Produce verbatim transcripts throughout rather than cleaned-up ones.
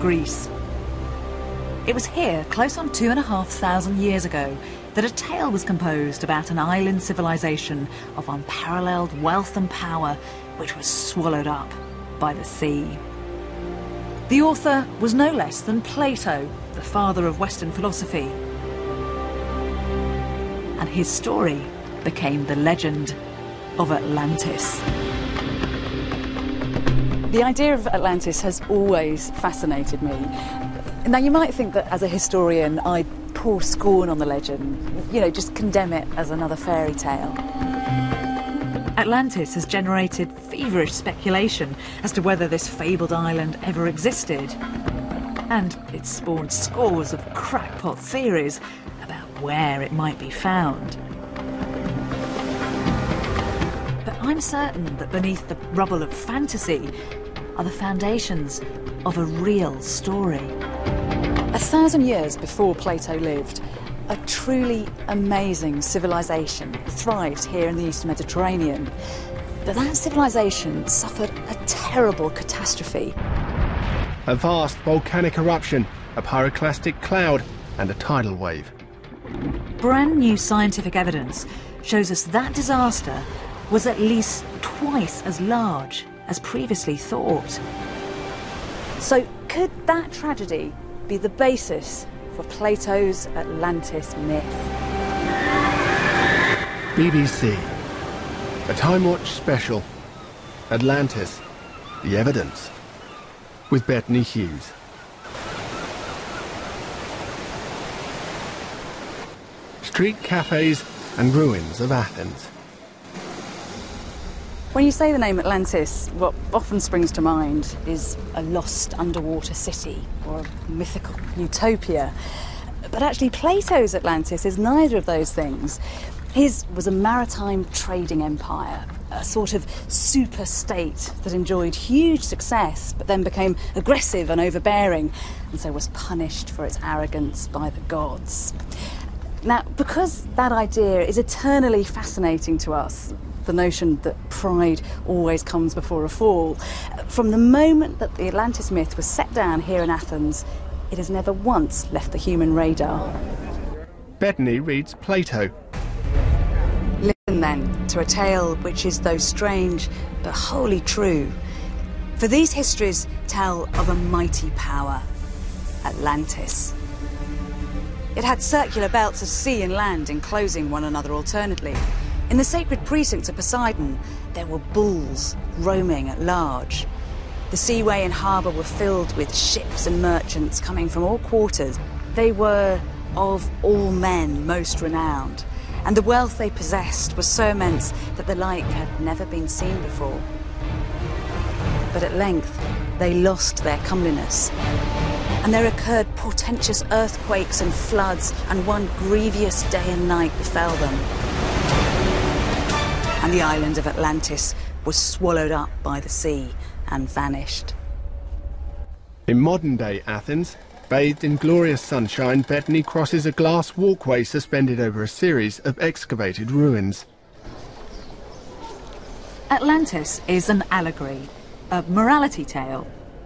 Greece. It was here, close on two and a half thousand years ago, that a tale was composed about an island civilization of unparalleled wealth and power, which was swallowed up by the sea. The author was no less than Plato, the father of Western philosophy. And his story became the legend of Atlantis. The idea of Atlantis has always fascinated me. Now, you might think that as a historian I'd pour scorn on the legend, you know, just condemn it as another fairy tale. Atlantis has generated feverish speculation as to whether this fabled island ever existed. And it's spawned scores of crackpot theories about where it might be found. But I'm certain that beneath the rubble of fantasy are the foundations of a real story. A thousand years before Plato lived, a truly amazing civilization thrived here in the Eastern Mediterranean. But that civilization suffered a terrible catastrophe. A vast volcanic eruption, a pyroclastic cloud, and a tidal wave. Brand new scientific evidence shows us that disaster was at least twice as large as previously thought. So could that tragedy be the basis for Plato's Atlantis myth? B B C. A Time Watch special. Atlantis. The Evidence. With Bethany Hughes. Street cafes and ruins of Athens. When you say the name Atlantis, what often springs to mind is a lost underwater city or a mythical utopia. But actually, Plato's Atlantis is neither of those things. His was a maritime trading empire, a sort of super state that enjoyed huge success but then became aggressive and overbearing, and so was punished for its arrogance by the gods. Now, because that idea is eternally fascinating to us, the notion that pride always comes before a fall, from the moment that the Atlantis myth was set down here in Athens, it has never once left the human radar. Bethany reads Plato. Listen then to a tale which is though strange but wholly true. For these histories tell of a mighty power, Atlantis. It had circular belts of sea and land enclosing one another alternately. In the sacred precincts of Poseidon, there were bulls roaming at large. The seaway and harbour were filled with ships and merchants coming from all quarters. They were, of all men, most renowned, and the wealth they possessed was so immense that the like had never been seen before. But at length, they lost their comeliness, and there occurred portentous earthquakes and floods, and one grievous day and night befell them. And the island of Atlantis was swallowed up by the sea and vanished. In modern-day Athens, bathed in glorious sunshine, Bethany crosses a glass walkway suspended over a series of excavated ruins. Atlantis is an allegory, a morality tale.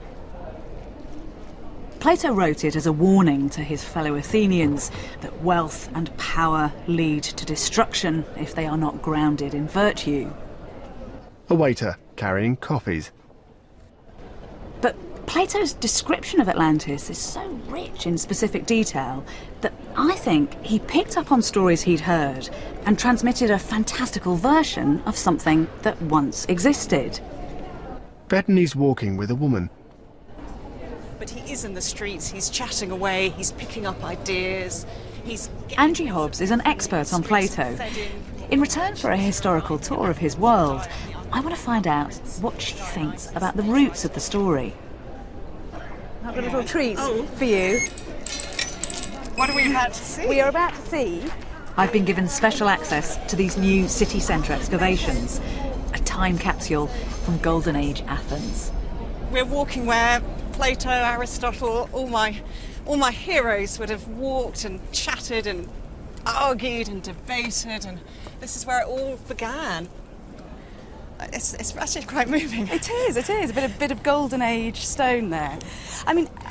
Plato wrote it as a warning to his fellow Athenians that wealth and power lead to destruction if they are not grounded in virtue. A waiter carrying coffees. But Plato's description of Atlantis is so rich in specific detail that I think he picked up on stories he'd heard and transmitted a fantastical version of something that once existed. Bethany's walking with a woman. But he is in the streets, he's chatting away, he's picking up ideas, he's... Angie Hobbs is an expert on Plato. In return for a historical tour of his world, I want to find out what she thinks about the roots of the story. I've got a little treat Oh. for you. What are we about to see? We are about to see... I've been given special access to these new city centre excavations, a time capsule from Golden Age Athens. We're walking where Plato, Aristotle, all my, all my heroes would have walked and chatted and argued and debated, and this is where it all began. It's, it's actually quite moving. It is, it is. A bit of, bit of Golden Age stone there. I mean,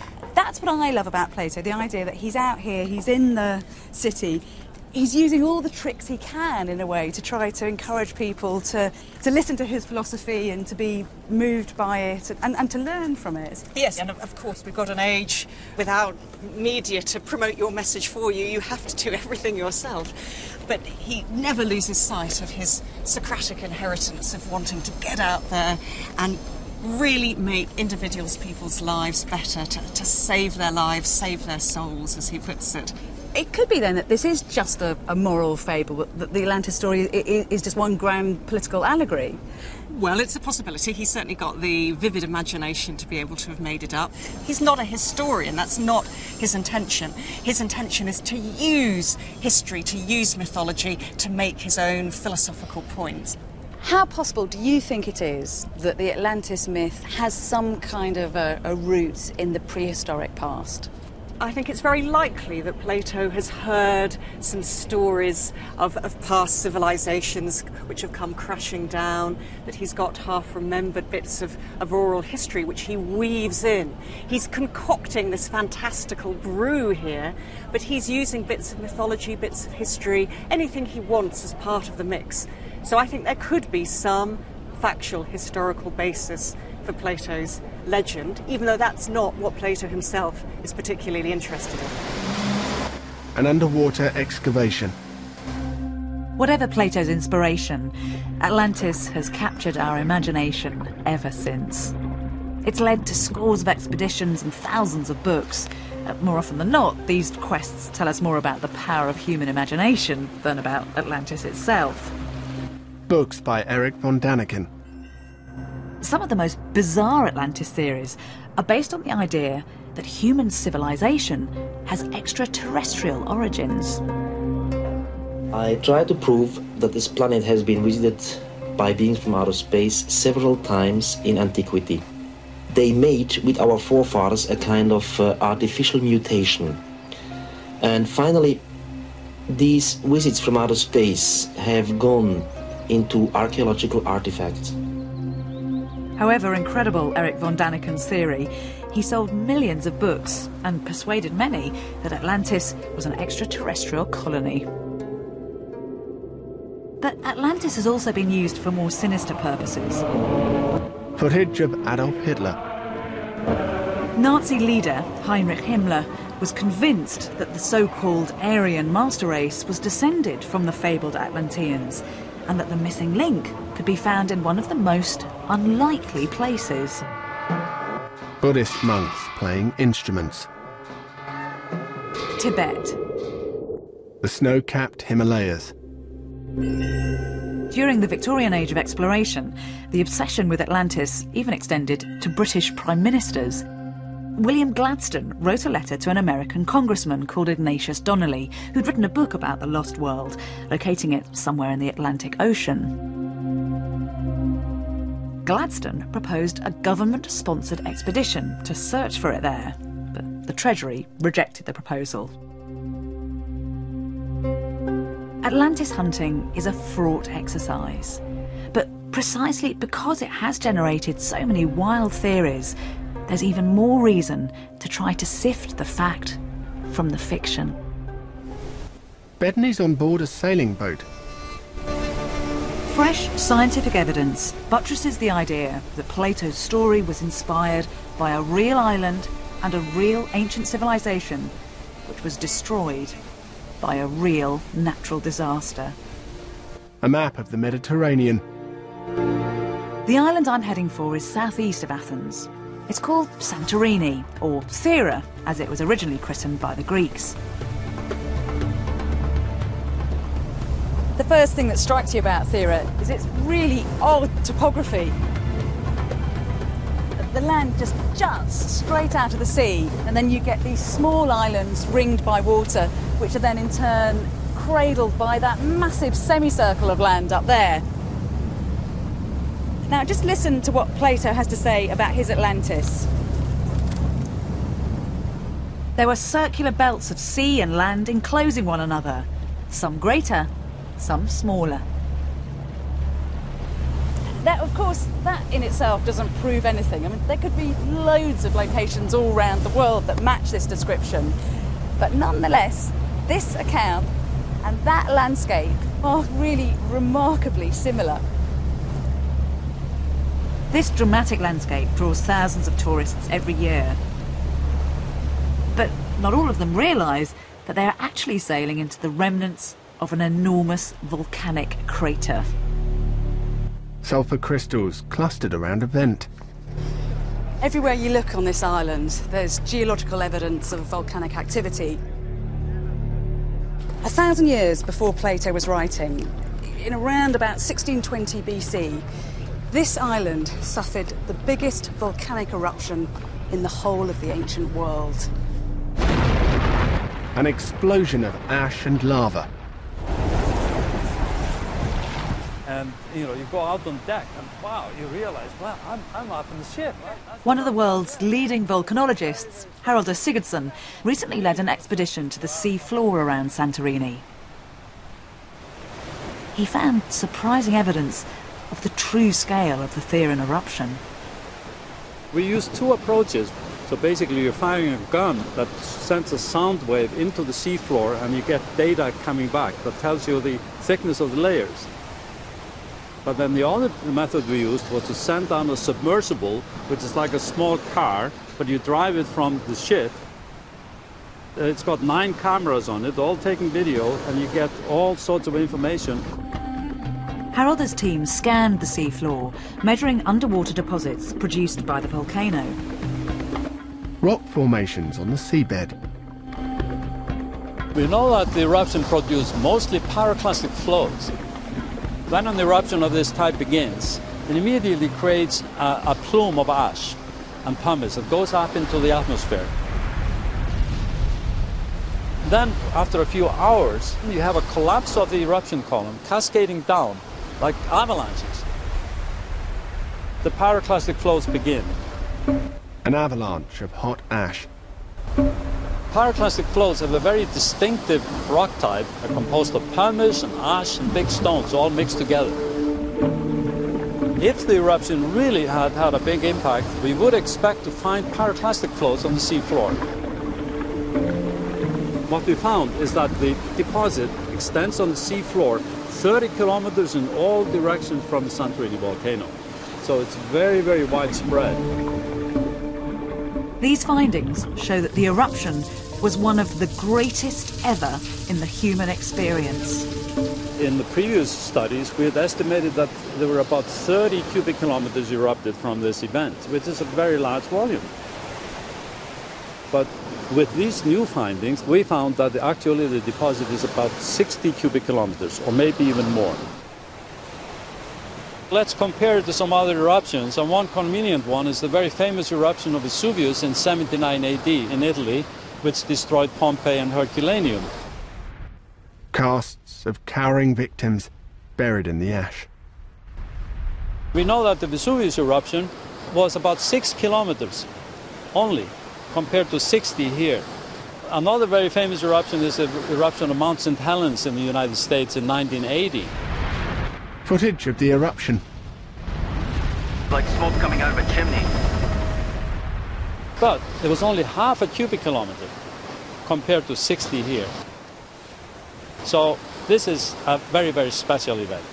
that's what I love about Plato, the idea that he's out here, he's in the city, he's using all the tricks he can, in a way, to try to encourage people to, to listen to his philosophy and to be moved by it and, and to learn from it. Yes, and of course we've got an age without media to promote your message for you. You have to do everything yourself. But he never loses sight of his Socratic inheritance of wanting to get out there and really make individuals, people's lives better, to, to save their lives, save their souls, as he puts it. It could be then that this is just a, a moral fable, that the Atlantis story is, is just one grand political allegory. Well, it's a possibility. He's certainly got the vivid imagination to be able to have made it up. He's not a historian. That's not his intention. His intention is to use history, to use mythology, to make his own philosophical points. How possible do you think it is that the Atlantis myth has some kind of a, a root in the prehistoric past? I think it's very likely that Plato has heard some stories of, of past civilizations which have come crashing down, that he's got half-remembered bits of, of oral history which he weaves in. He's concocting this fantastical brew here, but he's using bits of mythology, bits of history, anything he wants as part of the mix. So I think there could be some factual historical basis for Plato's legend, even though that's not what Plato himself is particularly interested in. An underwater excavation. Whatever Plato's inspiration, Atlantis has captured our imagination ever since. It's led to scores of expeditions and thousands of books. Uh, more often than not, these quests tell us more about the power of human imagination than about Atlantis itself. Books by Eric von Daniken. Some of the most bizarre Atlantis theories are based on the idea that human civilization has extraterrestrial origins. I try to prove that this planet has been visited by beings from outer space several times in antiquity. They made with our forefathers a kind of uh, artificial mutation. And finally, these visits from outer space have gone into archaeological artifacts. However incredible Eric von Daniken's theory, he sold millions of books and persuaded many that Atlantis was an extraterrestrial colony. But Atlantis has also been used for more sinister purposes. Footage of Adolf Hitler. Nazi leader Heinrich Himmler was convinced that the so-called Aryan master race was descended from the fabled Atlanteans, and that the missing link could be found in one of the most unlikely places. Buddhist monks playing instruments. Tibet. The snow-capped Himalayas. During the Victorian age of exploration, the obsession with Atlantis even extended to British prime ministers. William Gladstone wrote a letter to an American congressman called Ignatius Donnelly, who'd written a book about the lost world, locating it somewhere in the Atlantic Ocean. Gladstone proposed a government-sponsored expedition to search for it there, but the Treasury rejected the proposal. Atlantis hunting is a fraught exercise, but precisely because it has generated so many wild theories, there's even more reason to try to sift the fact from the fiction. Bettany's on board a sailing boat. Fresh scientific evidence buttresses the idea that Plato's story was inspired by a real island and a real ancient civilization which was destroyed by a real natural disaster. A map of the Mediterranean. The island I'm heading for is southeast of Athens. It's called Santorini, or Thera, as it was originally christened by the Greeks. The first thing that strikes you about Thera is its really odd topography. The land just juts straight out of the sea, and then you get these small islands ringed by water, which are then in turn cradled by that massive semicircle of land up there. Now, just listen to what Plato has to say about his Atlantis. There were circular belts of sea and land enclosing one another, some greater, some smaller. That, of course, that in itself doesn't prove anything. I mean, there could be loads of locations all around the world that match this description. But nonetheless, this account and that landscape are really remarkably similar. This dramatic landscape draws thousands of tourists every year. But not all of them realise that they are actually sailing into the remnants of an enormous volcanic crater. Sulphur crystals clustered around a vent. Everywhere you look on this island, there's geological evidence of volcanic activity. A thousand years before Plato was writing, in around about sixteen twenty B C, this island suffered the biggest volcanic eruption in the whole of the ancient world. An explosion of ash and lava. And, you know, you go out on deck and, wow, you realise, well, I'm, I'm up in the ship. One of the world's leading volcanologists, Haraldur Sigurdsson, recently led an expedition to the sea floor around Santorini. He found surprising evidence of the true scale of the Theran eruption. We use two approaches. So basically you're firing a gun that sends a sound wave into the seafloor and you get data coming back that tells you the thickness of the layers. But then the other method we used was to send down a submersible, which is like a small car, but you drive it from the ship. It's got nine cameras on it, all taking video, and you get all sorts of information. Haraldur's team scanned the seafloor, measuring underwater deposits produced by the volcano. Rock formations on the seabed. We know that the eruption produced mostly pyroclastic flows. When an eruption of this type begins, it immediately creates a, a plume of ash and pumice that goes up into the atmosphere. Then, after a few hours, you have a collapse of the eruption column cascading down like avalanches. The pyroclastic flows begin. An avalanche of hot ash. Pyroclastic flows have a very distinctive rock type. They're composed of pumice and ash and big stones all mixed together. If the eruption really had had a big impact, we would expect to find pyroclastic flows on the seafloor. What we found is that the deposit extends on the seafloor thirty kilometers in all directions from the Santorini volcano. So it's very, very widespread. These findings show that the eruption was one of the greatest ever in the human experience. In the previous studies, we had estimated that there were about thirty cubic kilometers erupted from this event, which is a very large volume. But with these new findings, we found that actually the deposit is about sixty cubic kilometers, or maybe even more. Let's compare it to some other eruptions, and one convenient one is the very famous eruption of Vesuvius in seventy-nine A D in Italy, which destroyed Pompeii and Herculaneum. Casts of cowering victims buried in the ash. We know that the Vesuvius eruption was about six kilometers only, compared to sixty here. Another very famous eruption is the eruption of Mount Saint Helens in the United States in nineteen eighty. Footage of the eruption. Like smoke coming out of a chimney. But it was only half a cubic kilometer compared to sixty here. So this is a very, very special event.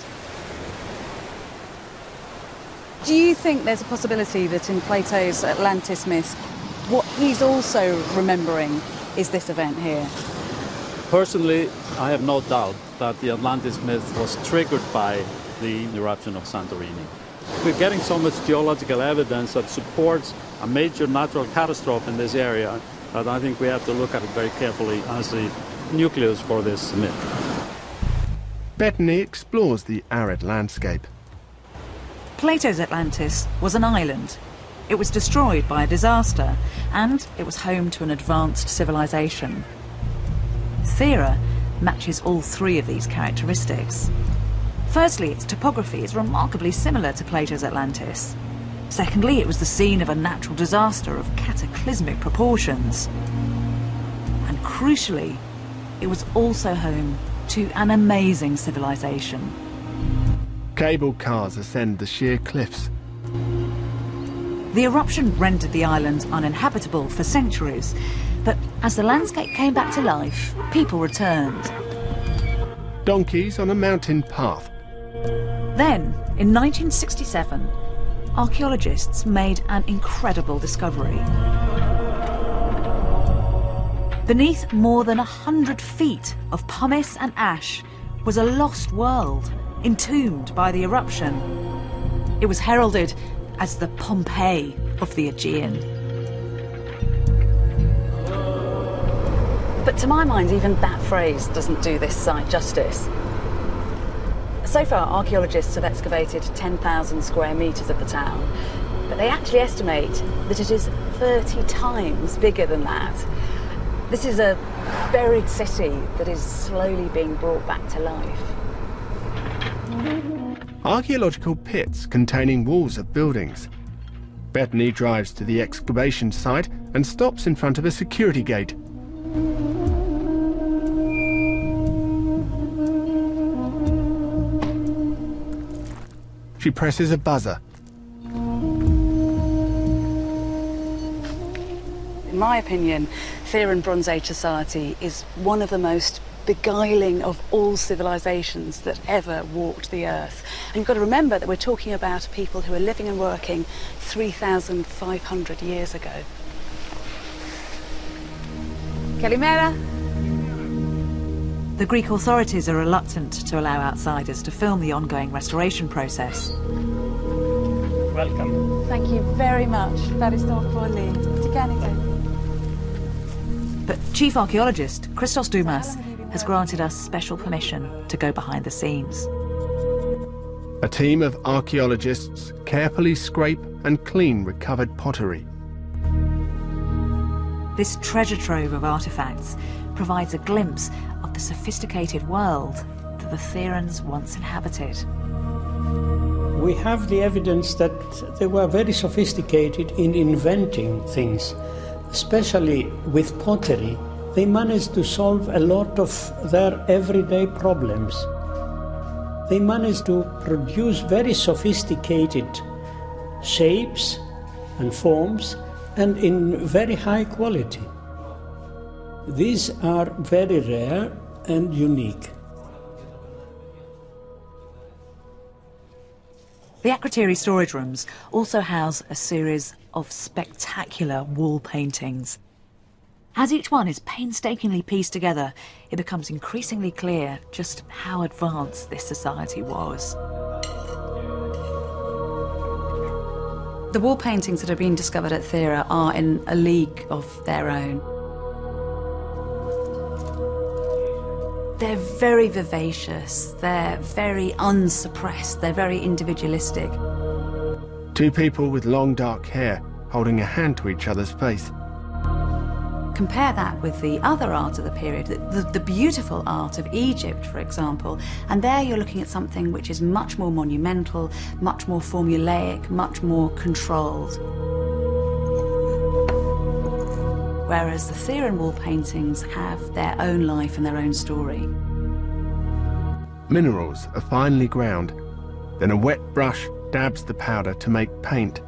Do you think there's a possibility that in Plato's Atlantis myth, what he's also remembering is this event here? Personally, I have no doubt that the Atlantis myth was triggered by the eruption of Santorini. We're getting so much geological evidence that supports a major natural catastrophe in this area that I think we have to look at it very carefully as the nucleus for this myth. Bettany explores the arid landscape. Plato's Atlantis was an island. It was destroyed by a disaster, and it was home to an advanced civilization. Thera matches all three of these characteristics. Firstly, its topography is remarkably similar to Plato's Atlantis. Secondly, it was the scene of a natural disaster of cataclysmic proportions. And crucially, it was also home to an amazing civilization. Cable cars ascend the sheer cliffs. The eruption rendered the island uninhabitable for centuries, but as the landscape came back to life, people returned. Donkeys on a mountain path. Then, in nineteen sixty-seven, archaeologists made an incredible discovery. Beneath more than a hundred feet of pumice and ash was a lost world, entombed by the eruption. It was heralded as the Pompeii of the Aegean. But to my mind, even that phrase doesn't do this site justice. So far, archaeologists have excavated ten thousand square metres of the town, but they actually estimate that it is thirty times bigger than that. This is a buried city that is slowly being brought back to life. Archaeological pits containing walls of buildings. Bethany drives to the excavation site and stops in front of a security gate. She presses a buzzer. In my opinion, Theran Bronze Age society is one of the most beguiling of all civilizations that ever walked the earth. And you've got to remember that we're talking about people who are living and working three thousand five hundred years ago. Kalimera. The Greek authorities are reluctant to allow outsiders to film the ongoing restoration process. Welcome. Thank you very much. But Chief Archaeologist Christos Doumas has granted us special permission to go behind the scenes. A team of archaeologists carefully scrape and clean recovered pottery. This treasure trove of artifacts provides a glimpse of the sophisticated world that the Therans once inhabited. We have the evidence that they were very sophisticated in inventing things, especially with pottery. They managed to solve a lot of their everyday problems. They managed to produce very sophisticated shapes and forms, and in very high quality. These are very rare and unique. The Akrotiri storage rooms also house a series of spectacular wall paintings. As each one is painstakingly pieced together, it becomes increasingly clear just how advanced this society was. The wall paintings that have been discovered at Thera are in a league of their own. They're very vivacious, they're very unsuppressed, they're very individualistic. Two people with long dark hair holding a hand to each other's face. Compare that with the other art of the period, the, the, the beautiful art of Egypt, for example, and there you're looking at something which is much more monumental, much more formulaic, much more controlled. Whereas the Theran wall paintings have their own life and their own story. Minerals are finely ground, then a wet brush dabs the powder to make paint.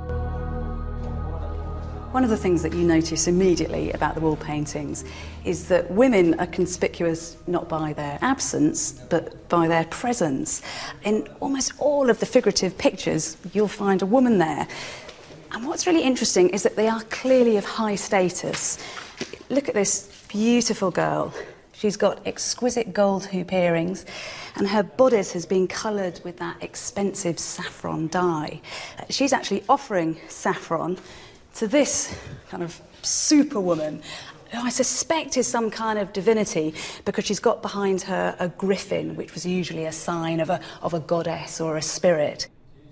One of the things that you notice immediately about the wall paintings is that women are conspicuous not by their absence, but by their presence. In almost all of the figurative pictures, you'll find a woman there. And what's really interesting is that they are clearly of high status. Look at this beautiful girl. She's got exquisite gold hoop earrings, and her bodice has been coloured with that expensive saffron dye. She's actually offering saffron to this kind of superwoman, who I suspect is some kind of divinity, because she's got behind her a griffin, which was usually a sign of a, of a goddess or a spirit.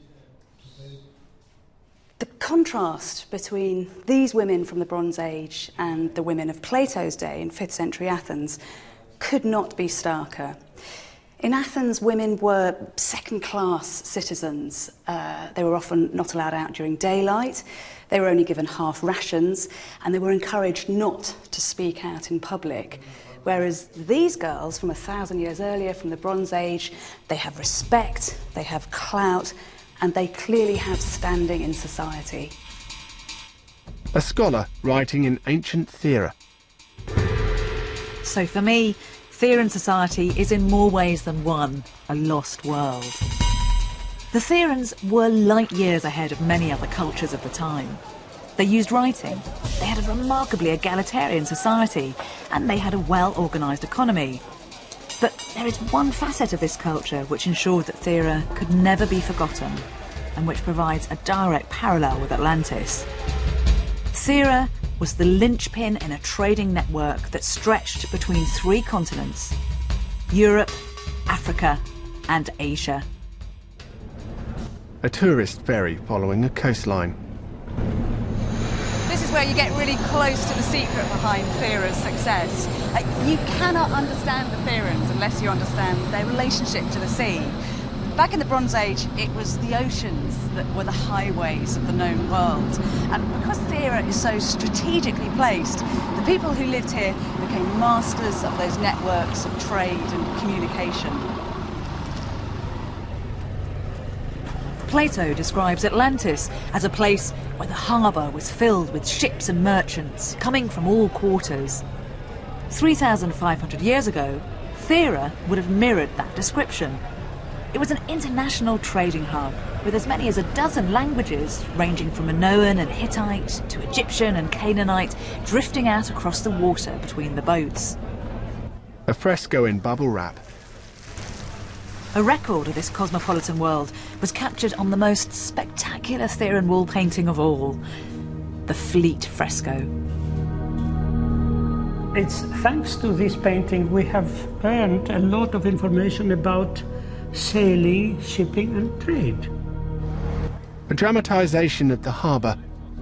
The contrast between these women from the Bronze Age and the women of Plato's day in fifth century Athens could not be starker. In Athens, women were second-class citizens. Uh, they were often not allowed out during daylight. They were only given half rations, and they were encouraged not to speak out in public. Whereas these girls from a thousand years earlier, from the Bronze Age, they have respect, they have clout, and they clearly have standing in society. A scholar writing in ancient Thera. So for me, Theran society is in more ways than one a lost world. The Therans were light years ahead of many other cultures of the time. They used writing, they had a remarkably egalitarian society, and they had a well-organised economy. But there is one facet of this culture which ensured that Thera could never be forgotten, and which provides a direct parallel with Atlantis. Thera was the linchpin in a trading network that stretched between three continents: Europe, Africa, and Asia. A tourist ferry following a coastline. This is where you get really close to the secret behind Thera's success. Uh, you cannot understand the Therans unless you understand their relationship to the sea. Back in the Bronze Age, it was the oceans that were the highways of the known world. And because Thera is so strategically placed, the people who lived here became masters of those networks of trade and communication. Plato describes Atlantis as a place where the harbour was filled with ships and merchants coming from all quarters. three thousand five hundred years ago, Thera would have mirrored that description. It was an international trading hub with as many as a dozen languages, ranging from Minoan and Hittite to Egyptian and Canaanite, drifting out across the water between the boats. A fresco in bubble wrap. A record of this cosmopolitan world was captured on the most spectacular Theran wall painting of all, the Fleet fresco. It's thanks to this painting we have earned a lot of information about sailing, shipping and trade. A dramatisation of the harbour.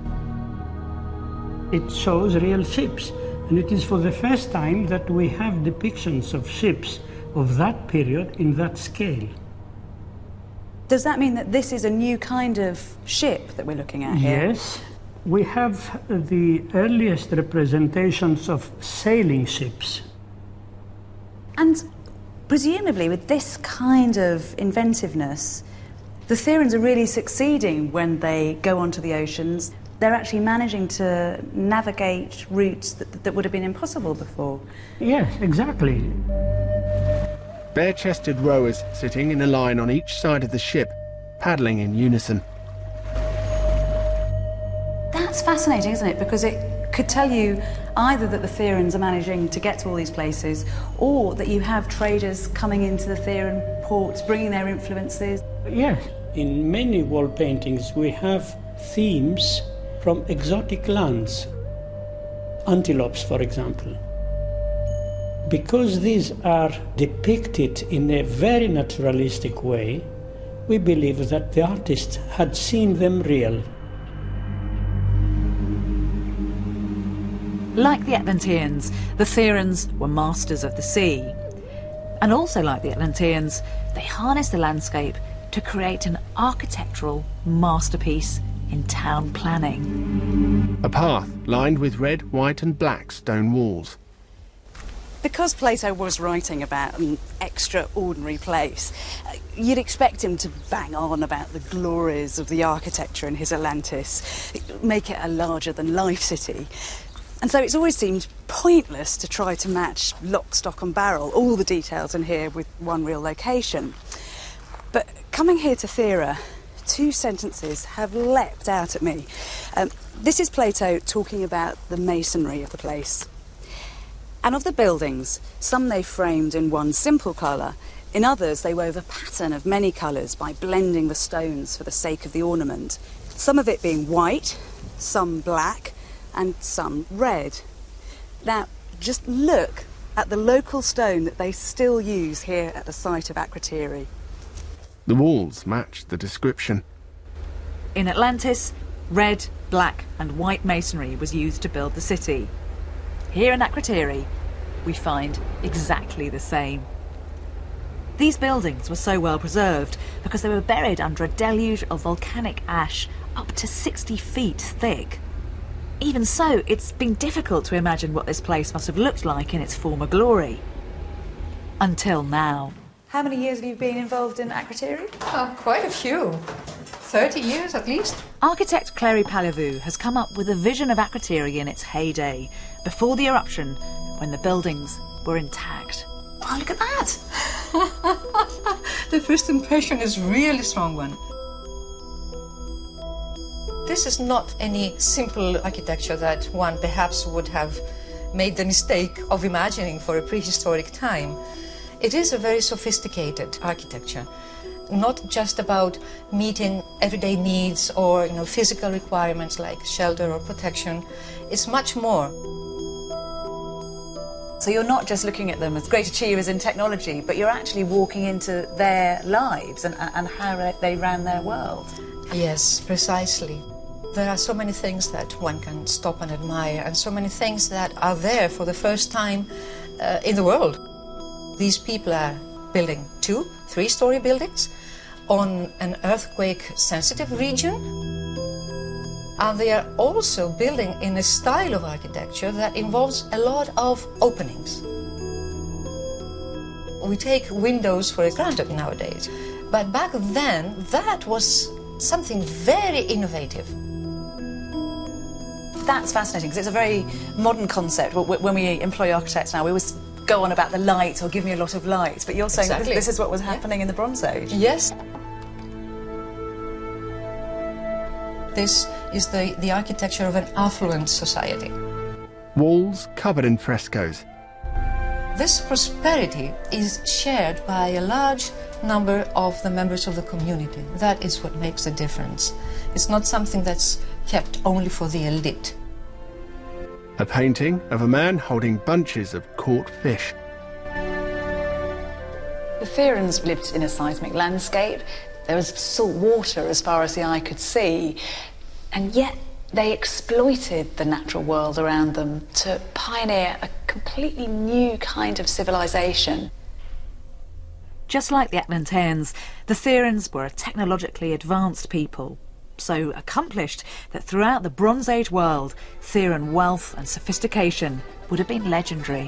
It shows real ships, and it is for the first time that we have depictions of ships of that period in that scale. Does that mean that this is a new kind of ship that we're looking at here? Yes. We have the earliest representations of sailing ships. And presumably with this kind of inventiveness, the Therans are really succeeding when they go onto the oceans. They're actually managing to navigate routes that, that would have been impossible before. Yes, exactly. Bare-chested rowers sitting in a line on each side of the ship, paddling in unison. That's fascinating, isn't it? Because it could tell you either that the Therans are managing to get to all these places, or that you have traders coming into the Theran ports, bringing their influences. Yes. In many wall paintings we have themes from exotic lands. Antelopes, for example. Because these are depicted in a very naturalistic way, we believe that the artist had seen them real. Like the Atlanteans, the Therans were masters of the sea. And also like the Atlanteans, they harnessed the landscape to create an architectural masterpiece in town planning. A path lined with red, white and black stone walls. Because Plato was writing about an extraordinary place, you'd expect him to bang on about the glories of the architecture in his Atlantis, make it a larger-than-life city. And so it's always seemed pointless to try to match lock, stock and barrel all the details in here with one real location. But coming here to Thera, two sentences have leapt out at me. Um, this is Plato talking about the masonry of the place. And of the buildings, some they framed in one simple colour, in others they wove a pattern of many colours by blending the stones for the sake of the ornament, some of it being white, some black, and some red. Now, just look at the local stone that they still use here at the site of Akrotiri. The walls match the description. In Atlantis, red, black and white masonry was used to build the city. Here in Akrotiri, we find exactly the same. These buildings were so well preserved because they were buried under a deluge of volcanic ash up to sixty feet thick. Even so, it's been difficult to imagine what this place must have looked like in its former glory. Until now. How many years have you been involved in Akrotiri? Oh, quite a few. thirty years at least. Architect Clary Pallavou has come up with a vision of Akrotiri in its heyday, before the eruption, when the buildings were intact. Oh, look at that! The first impression is really strong one. This is not any simple architecture that one perhaps would have made the mistake of imagining for a prehistoric time. It is a very sophisticated architecture, not just about meeting everyday needs or, you know, physical requirements like shelter or protection. It's much more. So you're not just looking at them as great achievers in technology, but you're actually walking into their lives and, and how they ran their world. Yes, precisely. There are so many things that one can stop and admire, and so many things that are there for the first time uh, in the world. These people are building two, three-story buildings on an earthquake-sensitive region, and they are also building in a style of architecture that involves a lot of openings. We take windows for granted nowadays, but back then that was something very innovative. That's fascinating, because it's a very modern concept. When we employ architects now, we always go on about the light or give me a lot of light, but you're saying Exactly. that this, this is what was happening yeah. in the Bronze Age. Yes. This is the, the architecture of an affluent society. Walls covered in frescoes. This prosperity is shared by a large number of the members of the community. That is what makes the difference. It's not something that's kept only for the elite. A painting of a man holding bunches of caught fish. The Therans lived in a seismic landscape. There was salt water as far as the eye could see, and yet they exploited the natural world around them to pioneer a completely new kind of civilization. Just like the Atlanteans, the Therans were a technologically advanced people, so accomplished that throughout the Bronze Age world, Theran wealth and sophistication would have been legendary.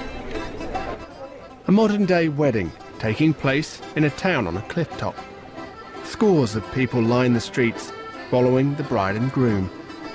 A modern-day wedding taking place in a town on a cliff top. Scores of people line the streets, following the bride and groom.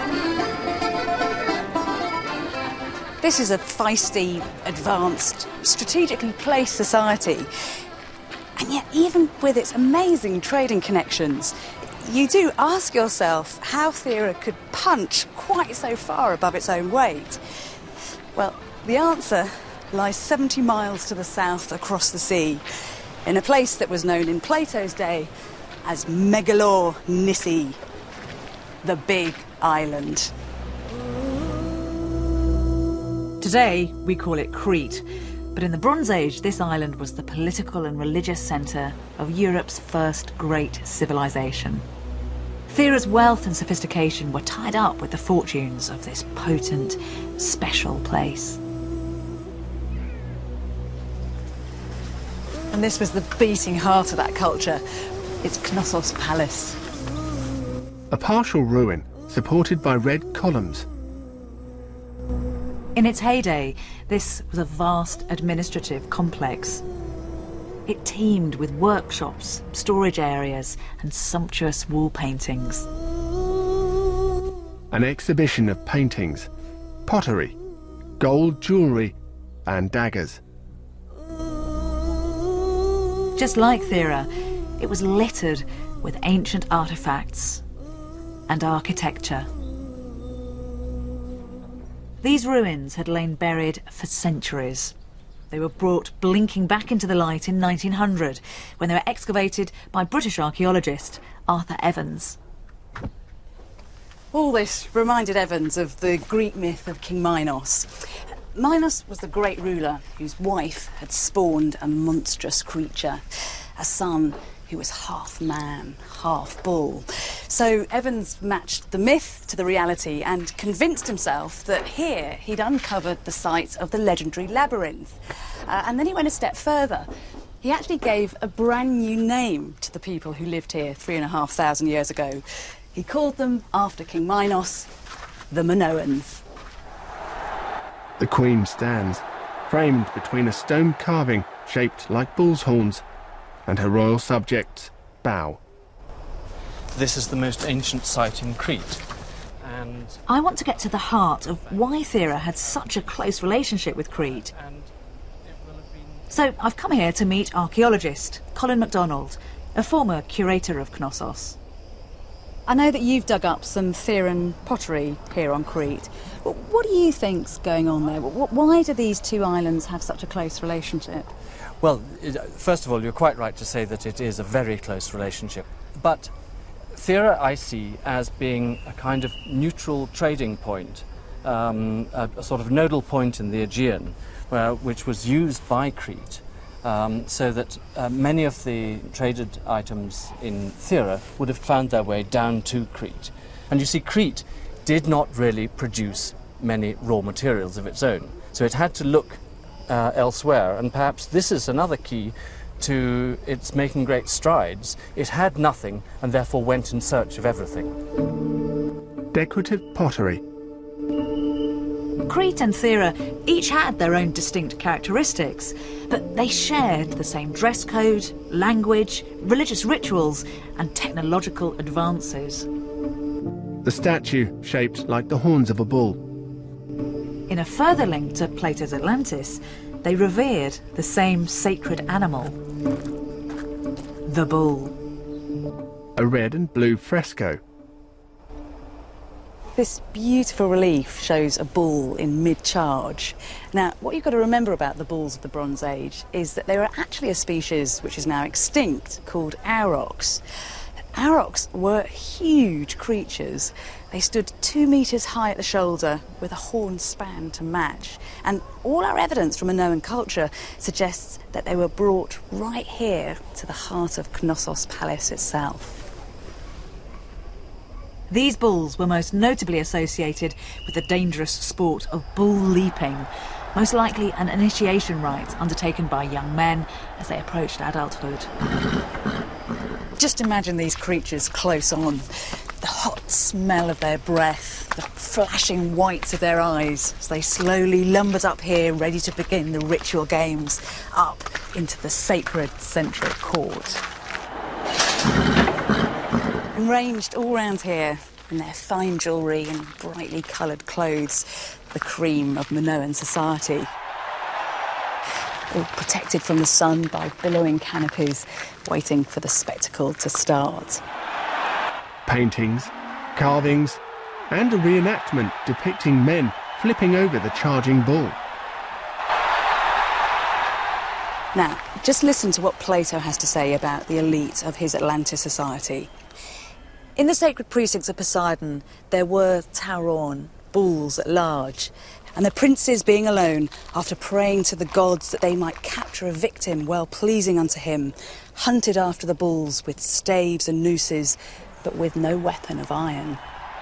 This is a feisty, advanced, strategically placed society. And yet, even with its amazing trading connections, you do ask yourself how Thera could punch quite so far above its own weight. Well, the answer lies seventy miles to the south across the sea, in a place that was known in Plato's day as Megalor Nissi, the Big Island. Today, we call it Crete, but in the Bronze Age, this island was the political and religious centre of Europe's first great civilization. Thera's wealth and sophistication were tied up with the fortunes of this potent, special place. And this was the beating heart of that culture. It's Knossos Palace. A partial ruin, supported by red columns. In its heyday, this was a vast administrative complex. It teemed with workshops, storage areas, and sumptuous wall paintings. An exhibition of paintings, pottery, gold jewellery, and daggers. Just like Thera, it was littered with ancient artefacts and architecture. These ruins had lain buried for centuries. They were brought blinking back into the light in nineteen hundred, when they were excavated by British archaeologist Arthur Evans. All this reminded Evans of the Greek myth of King Minos. Minos was the great ruler whose wife had spawned a monstrous creature, a son who was half man, half bull. So Evans matched the myth to the reality and convinced himself that here he'd uncovered the site of the legendary labyrinth. Uh, and then he went a step further. He actually gave a brand new name to the people who lived here three and a half thousand years ago. He called them, after King Minos, the Minoans. The Queen stands, framed between a stone carving shaped like bull's horns, and her royal subjects bow. This is the most ancient site in Crete, and... I want to get to the heart of why Thera had such a close relationship with Crete. So I've come here to meet archaeologist Colin MacDonald, a former curator of Knossos. I know that you've dug up some Theran pottery here on Crete. What do you think's going on there? Why do these two islands have such a close relationship? Well, first of all, you're quite right to say that it is a very close relationship. But Thera I see as being a kind of neutral trading point, um, a, a sort of nodal point in the Aegean, where, which was used by Crete, um, so that uh, many of the traded items in Thera would have found their way down to Crete. And you see, Crete did not really produce many raw materials of its own, so it had to look Uh, elsewhere, and perhaps this is another key to its making great strides. It had nothing and therefore went in search of everything. Decorative pottery. Crete and Thera each had their own distinct characteristics, but they shared the same dress code, language, religious rituals, and technological advances. The statue shaped like the horns of a bull. In a further link to Plato's Atlantis, they revered the same sacred animal, the bull. A red and blue fresco. This beautiful relief shows a bull in mid-charge. Now, what you've got to remember about the bulls of the Bronze Age is that they were actually a species which is now extinct, called aurochs. Aurochs were huge creatures. They stood two metres high at the shoulder with a horn span to match. And all our evidence from Minoan culture suggests that they were brought right here to the heart of Knossos Palace itself. These bulls were most notably associated with the dangerous sport of bull leaping, most likely an initiation rite undertaken by young men as they approached adulthood. Just imagine these creatures close on. The hot smell of their breath, the flashing whites of their eyes as they slowly lumbered up here, ready to begin the ritual games up into the sacred central court. And ranged all round here in their fine jewellery and brightly coloured clothes, the cream of Minoan society. All protected from the sun by billowing canopies, waiting for the spectacle to start. Paintings, carvings, and a reenactment depicting men flipping over the charging bull. Now, just listen to what Plato has to say about the elite of his Atlantis society. In the sacred precincts of Poseidon, there were Tauron, bulls at large, and the princes being alone, after praying to the gods that they might capture a victim well pleasing unto him, hunted after the bulls with staves and nooses, but with no weapon of iron.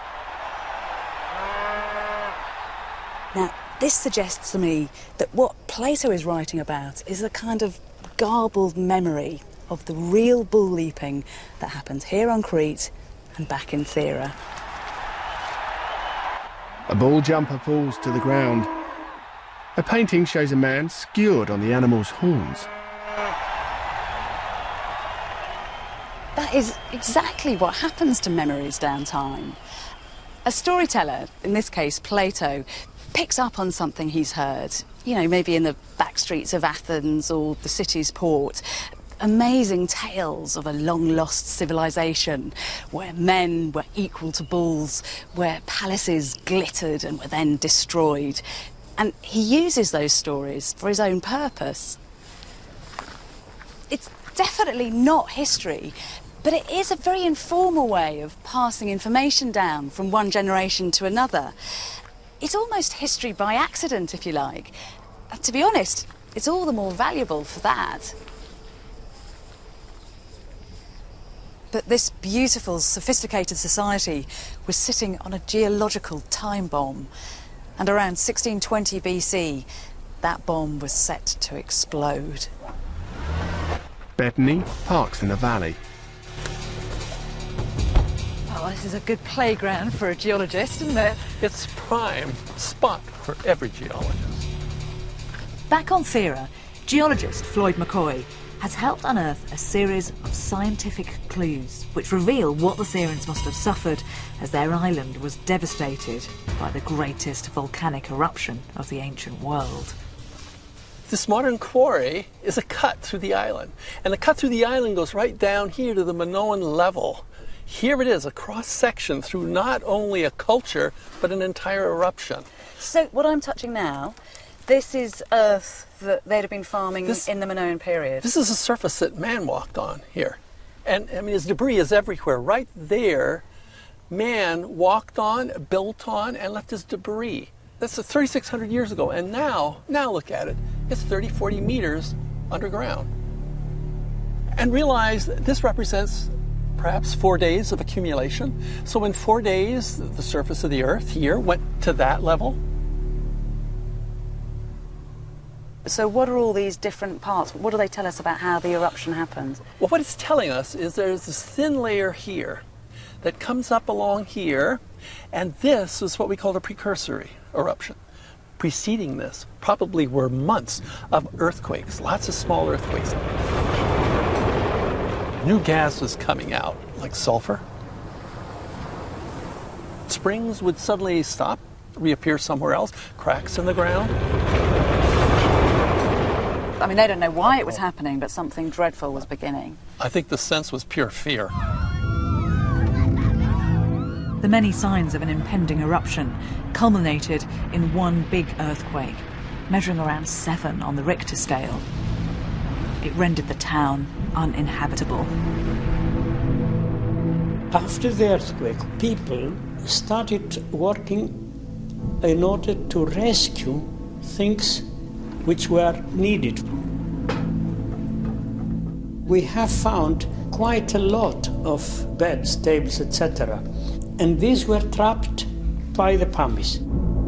Now, this suggests to me that what Plato is writing about is a kind of garbled memory of the real bull leaping that happened here on Crete and back in Thera. A bull jumper falls to the ground. A painting shows a man skewered on the animal's horns. That is exactly what happens to memories down time. A storyteller, in this case Plato, picks up on something he's heard, you know, maybe in the back streets of Athens or the city's port. Amazing tales of a long-lost civilization where men were equal to bulls, where palaces glittered and were then destroyed. And he uses those stories for his own purpose. It's definitely not history, but it is a very informal way of passing information down from one generation to another. It's almost history by accident, if you like. And to be honest, it's all the more valuable for that. But this beautiful, sophisticated society was sitting on a geological time bomb. And around sixteen twenty B C, that bomb was set to explode. Bethany parks in a valley. Oh, Well, this is a good playground for a geologist, isn't it? It's prime spot for every geologist. Back on Thera, geologist Floyd McCoy has helped unearth a series of scientific clues which reveal what the Therans must have suffered as their island was devastated by the greatest volcanic eruption of the ancient world. This modern quarry is a cut through the island, and the cut through the island goes right down here to the Minoan level. Here it is, a cross-section through not only a culture, but an entire eruption. So what I'm touching now, this is earth that they'd have been farming This- in the Minoan period. This is a surface that man walked on here. And I mean, his debris is everywhere. Right there, man walked on, built on, and left his debris. That's thirty-six hundred years ago. And now, now look at it. It's thirty, forty meters underground. And realize that this represents perhaps four days of accumulation. So in four days, the surface of the earth here went to that level. So what are all these different parts? What do they tell us about how the eruption happens? Well, what it's telling us is there's this thin layer here that comes up along here, and this is what we call a precursory eruption. Preceding this probably were months of earthquakes, lots of small earthquakes. New gas was coming out, like sulfur. Springs would suddenly stop, reappear somewhere else, cracks in the ground. I mean, they don't know why it was happening, but something dreadful was beginning. I think the sense was pure fear. The many signs of an impending eruption culminated in one big earthquake, measuring around seven on the Richter scale. It rendered the town uninhabitable. After the earthquake, people started working in order to rescue things which were needed. We have found quite a lot of beds, tables, et cetera, and these were trapped by the pumice.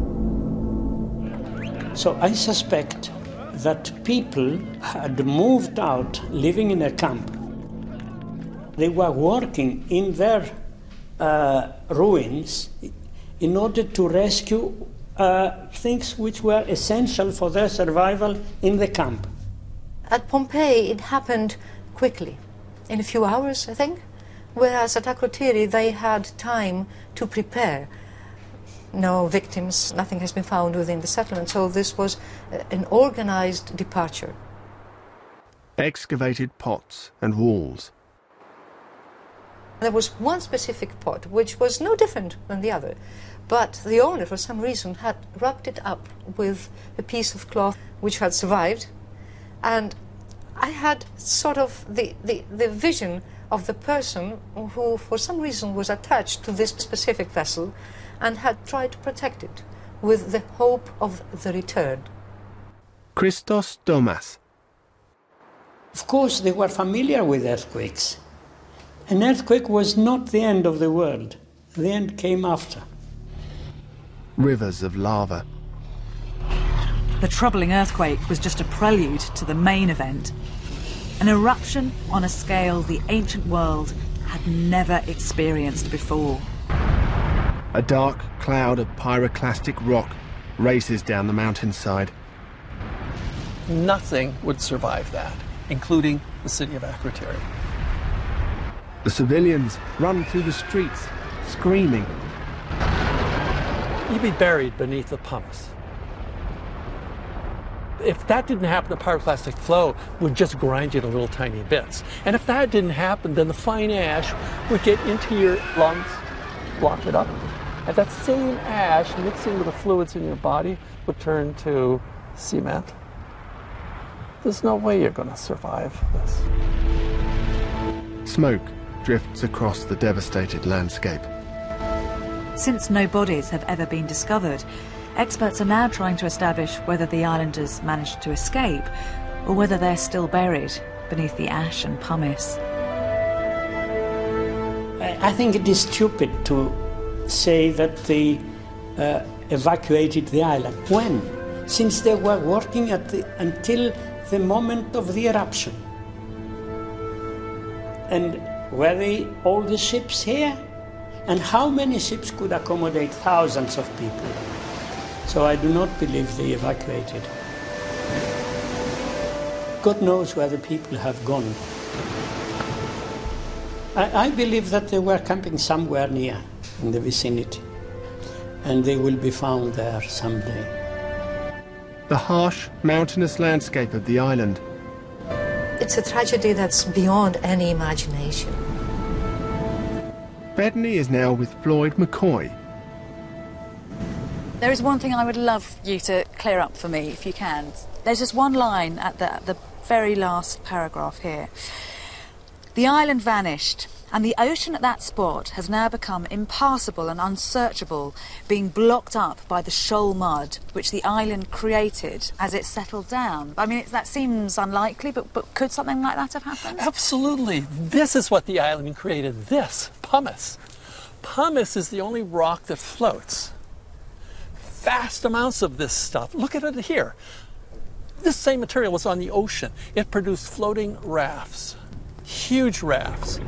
So I suspect that people had moved out, living in a camp. They were working in their uh, ruins in order to rescue uh, things which were essential for their survival in the camp. At Pompeii, it happened quickly, in a few hours, I think, whereas at Akrotiri, they had time to prepare. No victims, nothing has been found within the settlement, so this was an organized departure. Excavated pots and walls. There was one specific pot which was no different than the other, but the owner, for some reason, had wrapped it up with a piece of cloth which had survived, and I had sort of the, the, the vision of the person who, for some reason, was attached to this specific vessel and had tried to protect it with the hope of the return. Christos Domas. Of course, they were familiar with earthquakes. An earthquake was not the end of the world. The end came after. Rivers of lava. The troubling earthquake was just a prelude to the main event. An eruption on a scale the ancient world had never experienced before. A dark cloud of pyroclastic rock races down the mountainside. Nothing would survive that, including the city of Akrotiri. The civilians run through the streets, screaming. You'd be buried beneath the pumice. If that didn't happen, the pyroclastic flow would just grind you to little tiny bits. And if that didn't happen, then the fine ash would get into your lungs, block it up. And that same ash, mixing with the fluids in your body, would turn to cement. There's no way you're going to survive this. Smoke drifts across the devastated landscape. Since no bodies have ever been discovered, experts are now trying to establish whether the islanders managed to escape or whether they're still buried beneath the ash and pumice. I think it is stupid to say that they uh, evacuated the island. When? Since they were working at the, until the moment of the eruption. And were they all the ships here? And how many ships could accommodate thousands of people? So I do not believe they evacuated. God knows where the people have gone. I, I believe that they were camping somewhere near, in the vicinity, and they will be found there someday. The harsh, mountainous landscape of the island. It's a tragedy that's beyond any imagination. Bedney is now with Floyd McCoy. There is one thing I would love you to clear up for me, if you can. There's just one line at the, at the very last paragraph here. The island vanished, and the ocean at that spot has now become impassable and unsearchable, being blocked up by the shoal mud which the island created as it settled down. I mean, it, that seems unlikely, but, but could something like that have happened? Absolutely. This is what the island created. This, pumice. Pumice is the only rock that floats. Vast amounts of this stuff. Look at it here. This same material was on the ocean. It produced floating rafts. Huge rafts.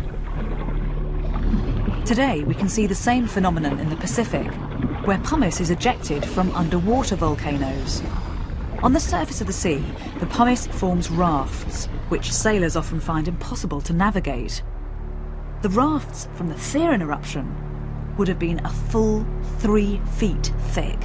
Today, we can see the same phenomenon in the Pacific, where pumice is ejected from underwater volcanoes. On the surface of the sea, the pumice forms rafts, which sailors often find impossible to navigate. The rafts from the Theron eruption would have been a full three feet thick.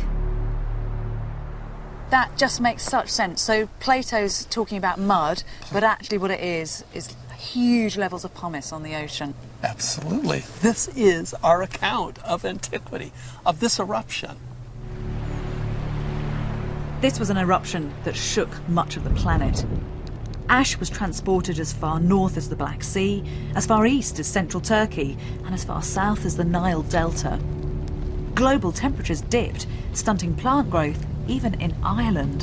That just makes such sense. So Plato's talking about mud, but actually what it is is huge levels of pumice on the ocean. Absolutely. This is our account of antiquity, of this eruption. This was an eruption that shook much of the planet. Ash was transported as far north as the Black Sea, as far east as central Turkey, and as far south as the Nile Delta. Global temperatures dipped, stunting plant growth even in Ireland.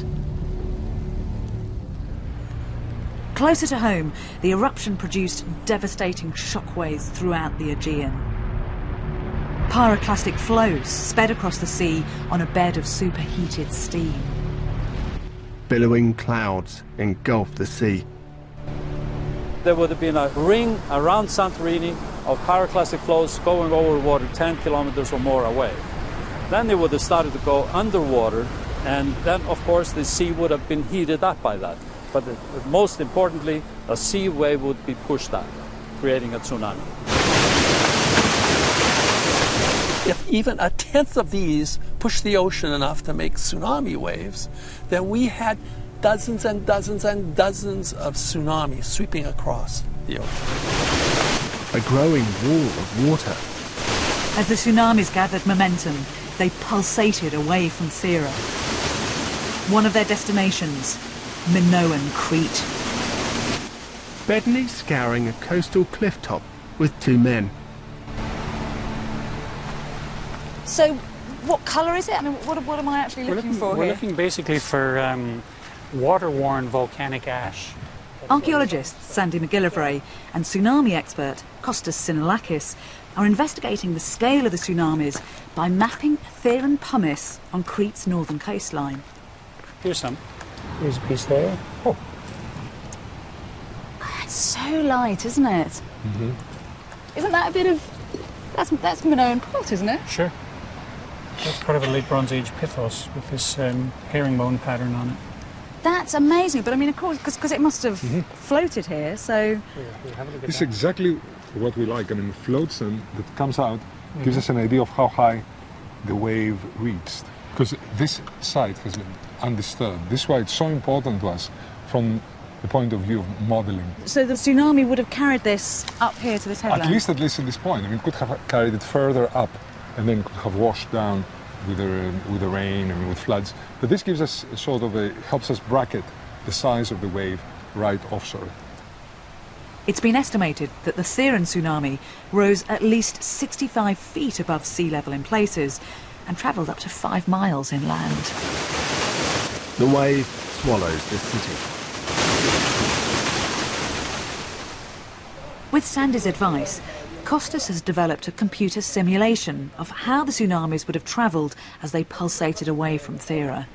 Closer to home, the eruption produced devastating shockwaves throughout the Aegean. Pyroclastic flows sped across the sea on a bed of superheated steam. Billowing clouds engulfed the sea. There would have been a ring around Santorini of pyroclastic flows going over water ten kilometers or more away. Then they would have started to go underwater, and then, of course, the sea would have been heated up by that. But the, most importantly, a sea wave would be pushed up, creating a tsunami. If even a tenth of these pushed the ocean enough to make tsunami waves, then we had dozens and dozens and dozens of tsunamis sweeping across the ocean. A growing wall of water. As the tsunamis gathered momentum, they pulsated away from Thera. One of their destinations, Minoan Crete. Bedney scouring a coastal cliff top with two men. So, what colour is it? I mean, what, what am I actually looking, looking for we're here? We're looking basically for um, water-worn volcanic ash. Archaeologists Sandy McGillivray and tsunami expert Kostas Sinolakis are investigating the scale of the tsunamis by mapping Theron pumice on Crete's northern coastline. Here's some. Here's a piece there. Oh. It's so light, isn't it? Mm-hmm. Isn't that a bit of... That's, that's Minoan pot, isn't it? Sure. That's part of a late Bronze Age pithos with this um, herringbone pattern on it. That's amazing, but I mean, of course, because it must have Mhm. floated here, so... This is exactly what we like. I mean, floats and that comes out gives Mhm. us an idea of how high the wave reached. Because this site has been undisturbed. This is why it's so important to us from the point of view of modeling. So the tsunami would have carried this up here to this headland? At least, at least at this point. I mean, it could have carried it further up and then could have washed down with the, with the rain and with floods. But this gives us a sort of a, helps us bracket the size of the wave right offshore. It's been estimated that the Theron tsunami rose at least sixty-five feet above sea level in places and travelled up to five miles inland. The wave swallows the city. With Sandy's advice, Kostas has developed a computer simulation of how the tsunamis would have travelled as they pulsated away from Thera.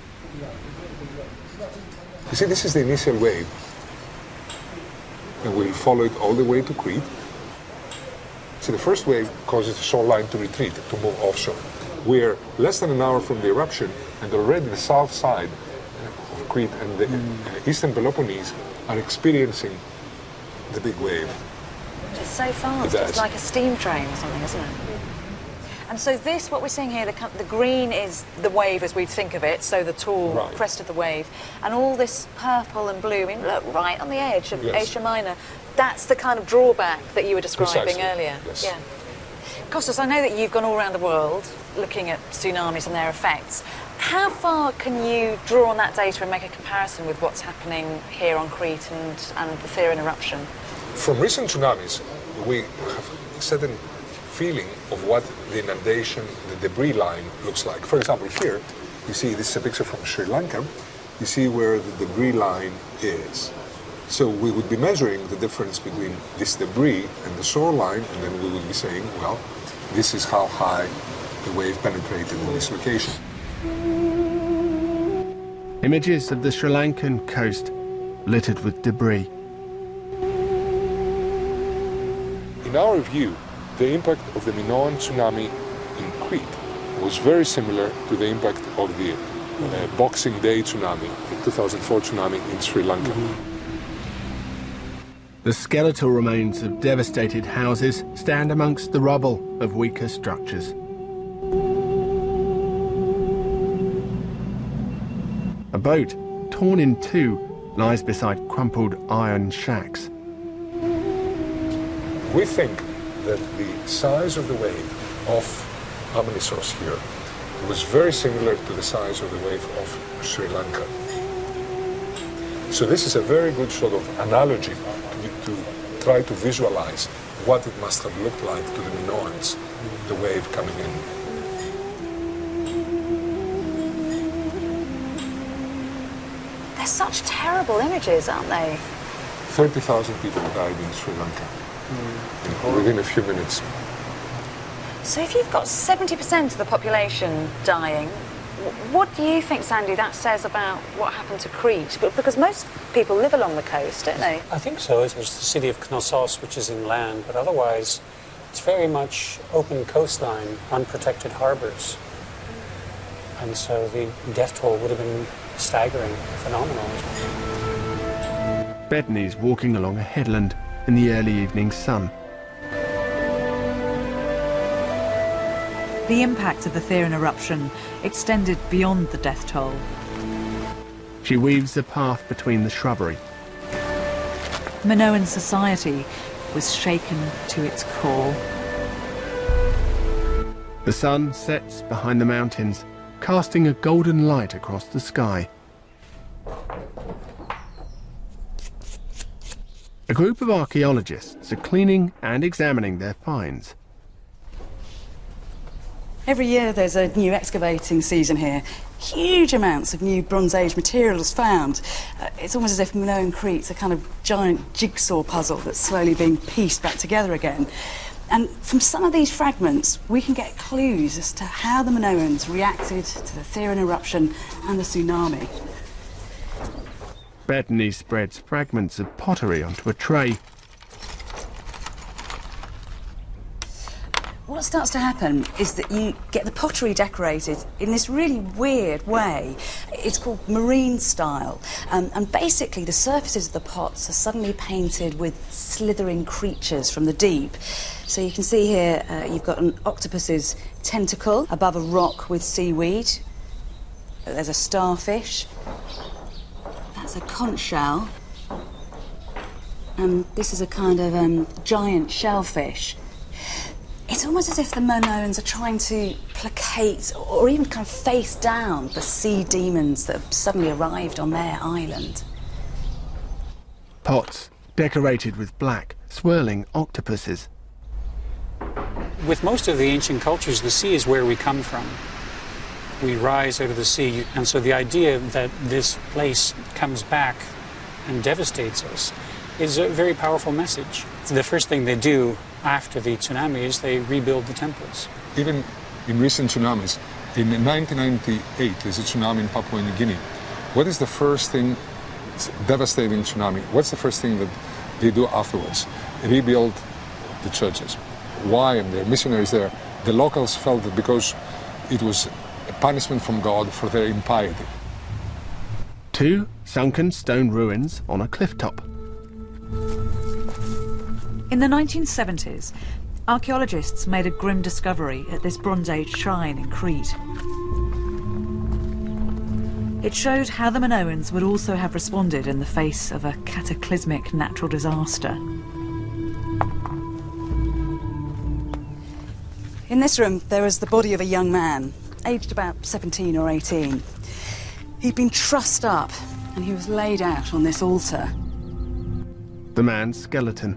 You see, this is the initial wave. And we'll follow it all the way to Crete. So the first wave causes the shoreline to retreat, to move offshore. We're less than an hour from the eruption, and already the south side of Crete and the mm. eastern Peloponnese are experiencing the big wave. It's so fast. It it's like a steam train or something, isn't it? And so this, what we're seeing here, the, the green is the wave as we'd think of it, so the tall right. crest of the wave. And all this purple and blue, I mean, look, right on the edge of yes. Asia Minor, that's the kind of drawback that you were describing Precisely. earlier. Yes. Yeah. Kostas, I know that you've gone all around the world looking at tsunamis and their effects. How far can you draw on that data and make a comparison with what's happening here on Crete and, and the Theran eruption? From recent tsunamis, we have a certain feeling of what the inundation, the debris line looks like. For example, here, you see, this is a picture from Sri Lanka. You see where the debris line is. So we would be measuring the difference between this debris and the shoreline, and then we would be saying, well, this is how high the wave penetrated in this location. Images of the Sri Lankan coast littered with debris. In our view, the impact of the Minoan tsunami in Crete was very similar to the impact of the uh, Boxing Day tsunami, the two thousand four tsunami in Sri Lanka. Mm-hmm. The skeletal remains of devastated houses stand amongst the rubble of weaker structures. A boat, torn in two, lies beside crumpled iron shacks. We think that the size of the wave off Amnisos here was very similar to the size of the wave off Sri Lanka. So this is a very good sort of analogy to, to try to visualize what it must have looked like to the Minoans, the wave coming in. They're such terrible images, aren't they? thirty thousand people died in Sri Lanka mm. within a few minutes. So if you've got seventy percent of the population dying, what do you think, Sandy, that says about what happened to Crete? Because most people live along the coast, don't they? I think so. There's the city of Knossos, which is inland, but otherwise it's very much open coastline, unprotected harbours. And so the death toll would have been staggering, phenomenal. Bedney's walking along a headland in the early evening sun. The impact of the Theran eruption extended beyond the death toll. She weaves a path between the shrubbery. Minoan society was shaken to its core. The sun sets behind the mountains, casting a golden light across the sky. A group of archaeologists are cleaning and examining their finds. Every year there's a new excavating season here. Huge amounts of new Bronze Age materials found. Uh, it's almost as if Minoan Crete's a kind of giant jigsaw puzzle that's slowly being pieced back together again. And from some of these fragments, we can get clues as to how the Minoans reacted to the Theran eruption and the tsunami. Bedney spreads fragments of pottery onto a tray. What starts to happen is that you get the pottery decorated in this really weird way. It's called marine style. Um, and basically the surfaces of the pots are suddenly painted with slithering creatures from the deep. So you can see here uh, you've got an octopus's tentacle above a rock with seaweed. There's a starfish. That's a conch shell. And this is a kind of um, giant shellfish. It's almost as if the Minoans are trying to placate or even kind of face down the sea demons that have suddenly arrived on their island. Pots decorated with black, swirling octopuses. With most of the ancient cultures, the sea is where we come from. We rise out of the sea, and so the idea that this place comes back and devastates us is a very powerful message. The first thing they do after the tsunami is they rebuild the temples. Even in recent tsunamis, in nineteen ninety-eight, there's a tsunami in Papua New Guinea. What is the first thing, devastating tsunami, what's the first thing that they do afterwards? Rebuild the churches. why, and the missionaries there, the locals felt that because it was a punishment from God for their impiety. Two sunken stone ruins on a cliff top. In the nineteen seventies, archaeologists made a grim discovery at this Bronze Age shrine in Crete. It showed how the Minoans would also have responded in the face of a cataclysmic natural disaster. In this room, there was the body of a young man, aged about seventeen or eighteen. He'd been trussed up, and he was laid out on this altar. The man's skeleton.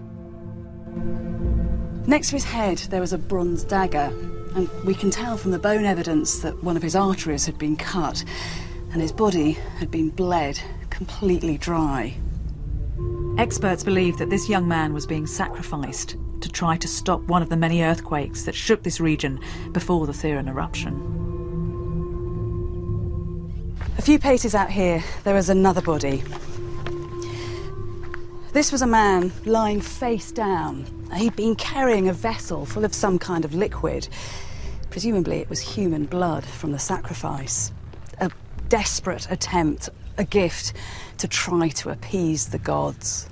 Next to his head, there was a bronze dagger, and we can tell from the bone evidence that one of his arteries had been cut, and his body had been bled completely dry. Experts believe that this young man was being sacrificed to try to stop one of the many earthquakes that shook this region before the Theran eruption. A few paces out here, there was another body. This was a man lying face down. He'd been carrying a vessel full of some kind of liquid. Presumably it was human blood from the sacrifice. A desperate attempt, a gift, to try to appease the gods.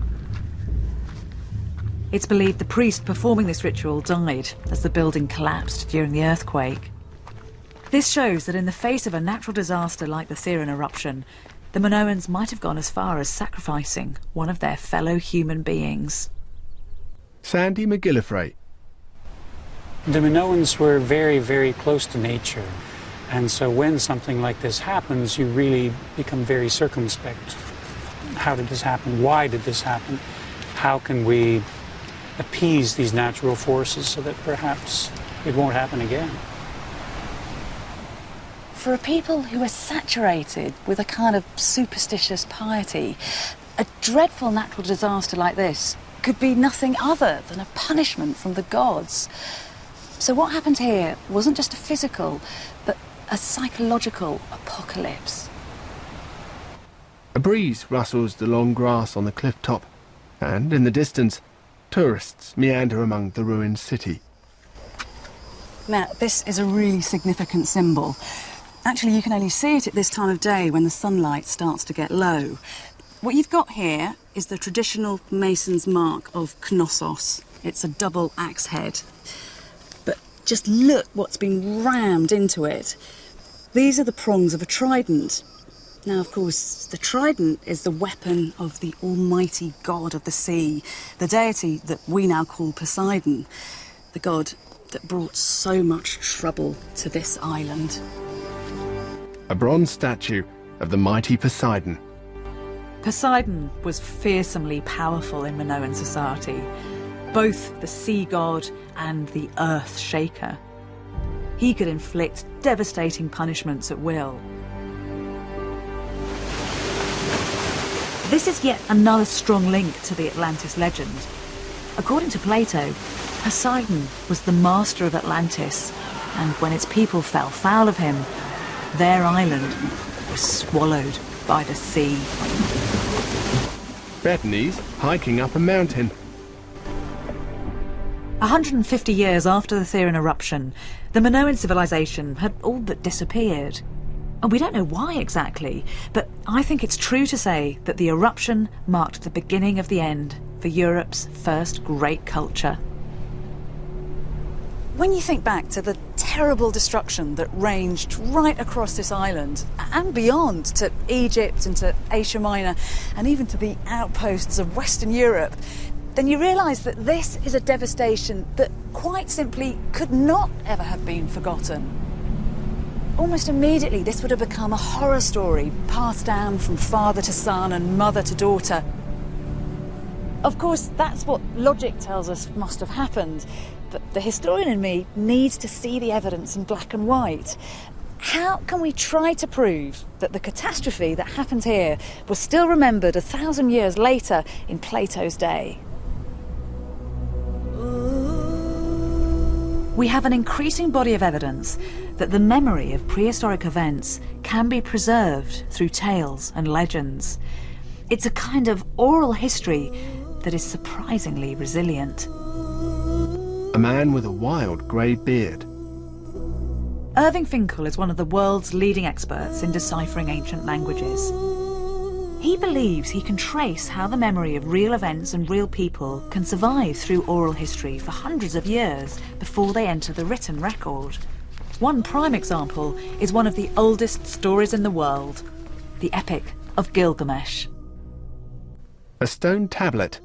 It's believed the priest performing this ritual died as the building collapsed during the earthquake. This shows that in the face of a natural disaster like the Theran eruption, the Minoans might have gone as far as sacrificing one of their fellow human beings. Sandy McGillivray. The Minoans were very, very close to nature. And so when something like this happens, you really become very circumspect. How did this happen? Why did this happen? How can we appease these natural forces so that perhaps it won't happen again? For a people who are saturated with a kind of superstitious piety, a dreadful natural disaster like this could be nothing other than a punishment from the gods. So what happened here wasn't just a physical, but a psychological apocalypse. A breeze rustles the long grass on the cliff top, and in the distance, tourists meander among the ruined city. Now, this is a really significant symbol. Actually, you can only see it at this time of day when the sunlight starts to get low. What you've got here is the traditional mason's mark of Knossos. It's a double axe head. But just look what's been rammed into it. These are the prongs of a trident. Now, of course, the trident is the weapon of the almighty god of the sea, the deity that we now call Poseidon, the god that brought so much trouble to this island. A bronze statue of the mighty Poseidon. Poseidon was fearsomely powerful in Minoan society, both the sea god and the earth shaker. He could inflict devastating punishments at will. This is yet another strong link to the Atlantis legend. According to Plato, Poseidon was the master of Atlantis, and when its people fell foul of him, their island was swallowed by the sea. Bethany's hiking up a mountain. one hundred fifty years after the Theran eruption, the Minoan civilization had all but disappeared. And we don't know why exactly, but I think it's true to say that the eruption marked the beginning of the end for Europe's first great culture. When you think back to the terrible destruction that ranged right across this island and beyond to Egypt and to Asia Minor and even to the outposts of Western Europe, then you realise that this is a devastation that quite simply could not ever have been forgotten. Almost immediately, this would have become a horror story passed down from father to son and mother to daughter. Of course, that's what logic tells us must have happened, but the historian in me needs to see the evidence in black and white. How can we try to prove that the catastrophe that happened here was still remembered a thousand years later in Plato's day? We have an increasing body of evidence that the memory of prehistoric events can be preserved through tales and legends. It's a kind of oral history that is surprisingly resilient. a man with a wild grey beard. Irving Finkel is one of the world's leading experts in deciphering ancient languages. He believes he can trace how the memory of real events and real people can survive through oral history for hundreds of years before they enter the written record. One prime example is one of the oldest stories in the world, the Epic of Gilgamesh. A stone tablet.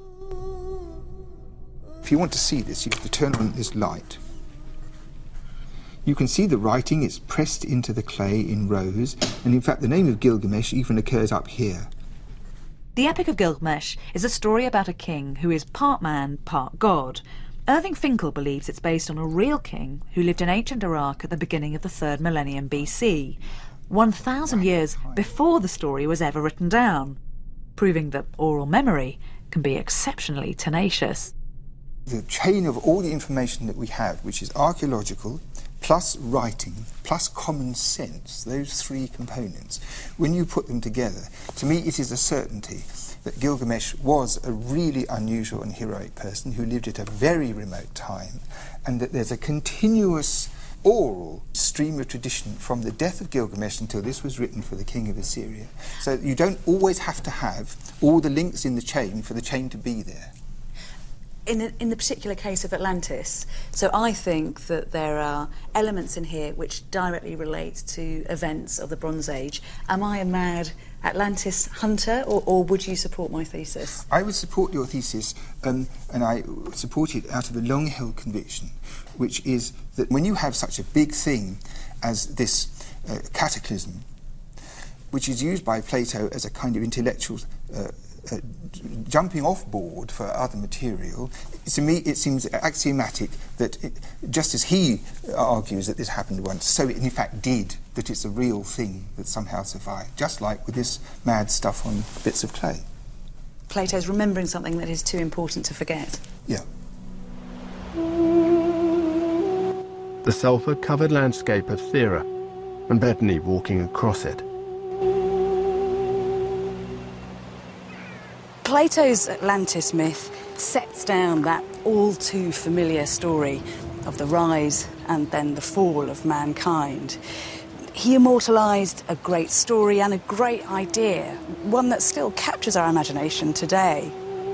If you want to see this, you have to turn on this light. You can see the writing is pressed into the clay in rows, and in fact the name of Gilgamesh even occurs up here. The Epic of Gilgamesh is a story about a king who is part man, part god. Irving Finkel believes it's based on a real king who lived in ancient Iraq at the beginning of the third millennium B C, one thousand years before the story was ever written down, proving that oral memory can be exceptionally tenacious. The chain of all the information that we have, which is archaeological, plus writing, plus common sense, those three components, when you put them together, to me it is a certainty that Gilgamesh was a really unusual and heroic person who lived at a very remote time, and that there's a continuous oral stream of tradition from the death of Gilgamesh until this was written for the king of Assyria. So you don't always have to have all the links in the chain for the chain to be there. In the, in the particular case of Atlantis, so I think that there are elements in here which directly relate to events of the Bronze Age. Am I a mad Atlantis hunter, or, or would you support my thesis? I would support your thesis, um, and I support it out of a long-held conviction, which is that when you have such a big thing as this uh, cataclysm, which is used by Plato as a kind of intellectual uh, Uh, jumping off board for other material, to me it seems axiomatic that it, just as he argues that this happened once, so it in fact did, that it's a real thing that somehow survived, just like with this mad stuff on bits of clay. Plato's remembering something that is too important to forget. Yeah. The sulphur-covered landscape of Thera, and Bettany walking across it. Plato's Atlantis myth sets down that all-too-familiar story of the rise and then the fall of mankind. He immortalised a great story and a great idea, one that still captures our imagination today.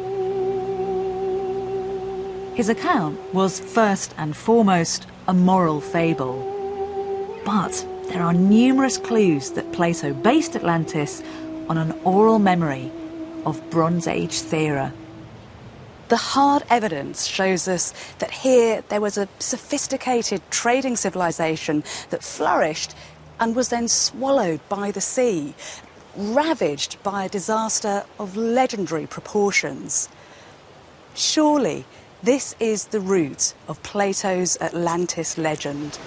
His account was first and foremost a moral fable. But there are numerous clues that Plato based Atlantis on an oral memory of Bronze Age Thera. The hard evidence shows us that here there was a sophisticated trading civilization that flourished and was then swallowed by the sea, ravaged by a disaster of legendary proportions. Surely this is the root of Plato's Atlantis legend.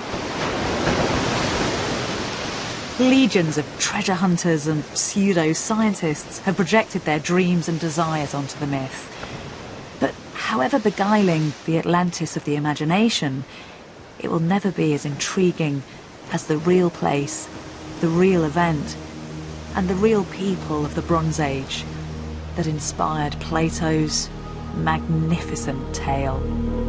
Legions of treasure hunters and pseudo-scientists have projected their dreams and desires onto the myth. But however beguiling the Atlantis of the imagination, it will never be as intriguing as the real place, the real event, and the real people of the Bronze Age that inspired Plato's magnificent tale.